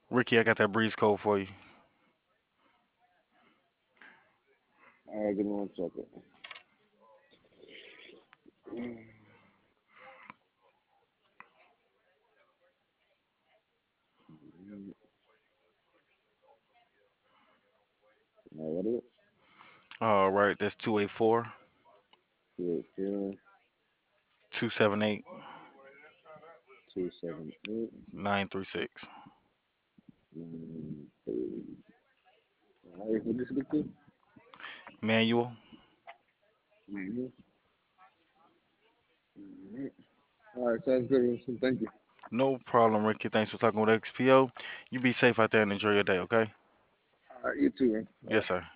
Ricky, I got that breeze code for you. All right, give me 1 second. What is it? All right, that's 284 284 278 278 936. 930. All right, who this speak to? Manual. Mhm. Alright. All right, sounds good, Winston. Thank you. No problem, Ricky. Thanks for talking with XPO. You be safe out there and enjoy your day, okay? All right, you too, man. All Yes, right. sir.